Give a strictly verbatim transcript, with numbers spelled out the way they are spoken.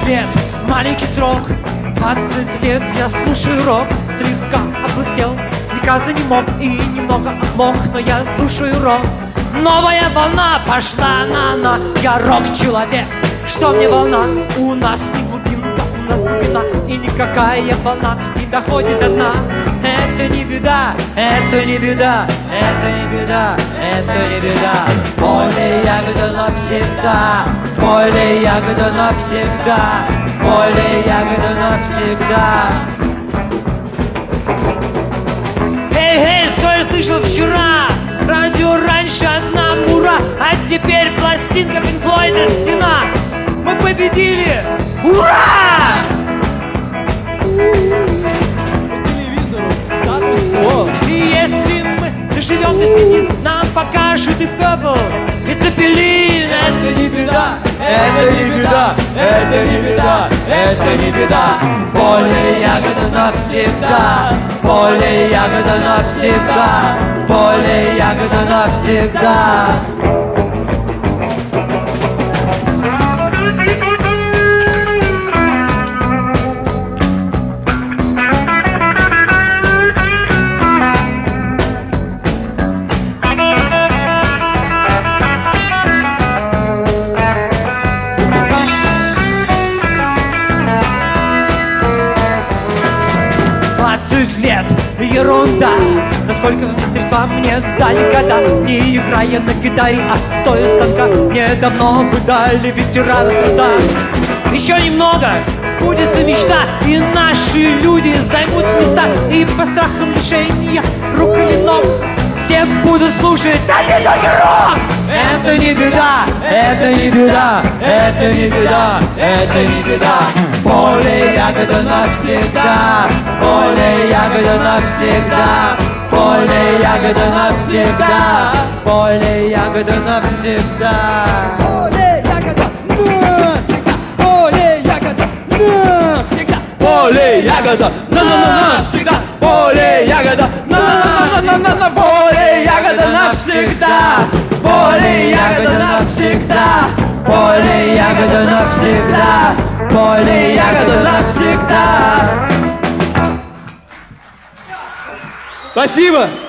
лет, маленький срок. Двадцать лет я слушаю рок. Слегка облысел, слегка занемог и немного оглох, но я слушаю рок. Новая волна пошла на на. Я рок-человек, что мне волна? У нас не глубинка, у нас глубина. И никакая волна не доходит до дна. Это не беда, это не беда, это не беда, это не беда. Поле ягода навсегда, поле ягода навсегда, поле ягода навсегда. Эй, эй, что я слышал вчера? Радио раньше одна мура, а теперь пластинка Пинк Флойда «Стена». Мы победили! Ура! По телевизору статус-кво. И если мы доживем до стены, нам покажут и Purple, и Цепелин. Это не беда, это не беда, это не беда, это не беда. Поле ягода навсегда, поле ягода навсегда, поле ягода навсегда. двадцать лет, ерунда. Насколько мастерства мне дали года, не играя на гитаре, а стоя у станка. Мне давно бы дали ветерана труда. Еще немного, сбудется мечта, и наши люди займут места. И по страхам лишения рук или ног все будут слушать один только рок. Это не беда, это не беда, это не беда, это не беда. Поле ягода навсегда, поле ягода навсегда, поле ягода навсегда, поле ягода навсегда. Поле ягода навсегда, поле ягода навсегда, поле ягода навсегда, поле ягода навсегда, поле ягода навсегда, поле ягода навсегда, поле ягода навсегда, поле ягода навсегда. Спасибо.